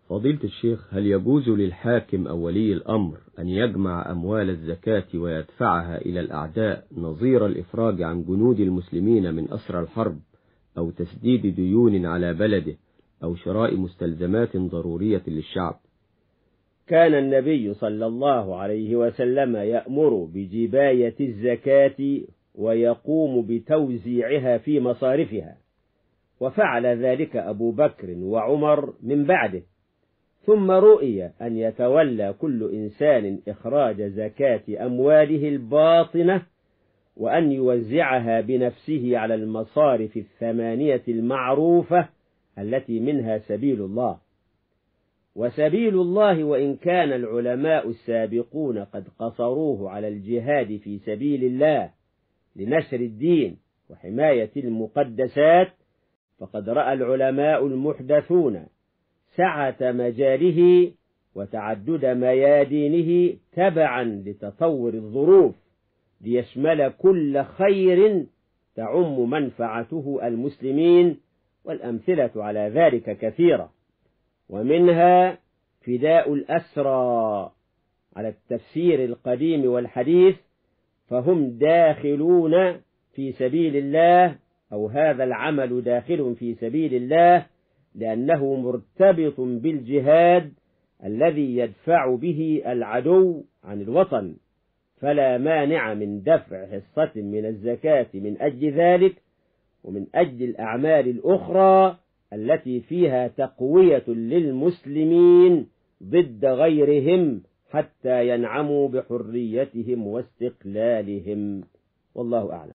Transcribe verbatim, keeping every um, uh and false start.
فضيلة الشيخ، هل يجوز للحاكم أو ولي الأمر أن يجمع أموال الزكاة ويدفعها إلى الأعداء نظير الإفراج عن جنود المسلمين من أسرى الحرب، أو تسديد ديون على بلده، أو شراء مستلزمات ضرورية للشعب؟ كان النبي صلى الله عليه وسلم يأمر بجباية الزكاة ويقوم بتوزيعها في مصارفها، وفعل ذلك أبو بكر وعمر من بعده. ثم رؤي أن يتولى كل إنسان إخراج زكاة أمواله الباطنة وأن يوزعها بنفسه على المصارف الثمانية المعروفة التي منها سبيل الله. وسبيل الله، وإن كان العلماء السابقون قد قصروه على الجهاد في سبيل الله لنشر الدين وحماية المقدسات، فقد رأى العلماء المحدثون سعة مجاله وتعدد ميادينه تبعا لتطور الظروف ليشمل كل خير تعم منفعته المسلمين، والأمثلة على ذلك كثيرة، ومنها فداء الأسرى على التفسير القديم والحديث، فهم داخلون في سبيل الله، أو هذا العمل داخل في سبيل الله لأنه مرتبط بالجهاد الذي يدفع به العدو عن الوطن، فلا مانع من دفع حصة من الزكاة من أجل ذلك، ومن أجل الأعمال الأخرى التي فيها تقوية للمسلمين ضد غيرهم حتى ينعموا بحريتهم واستقلالهم. والله أعلم.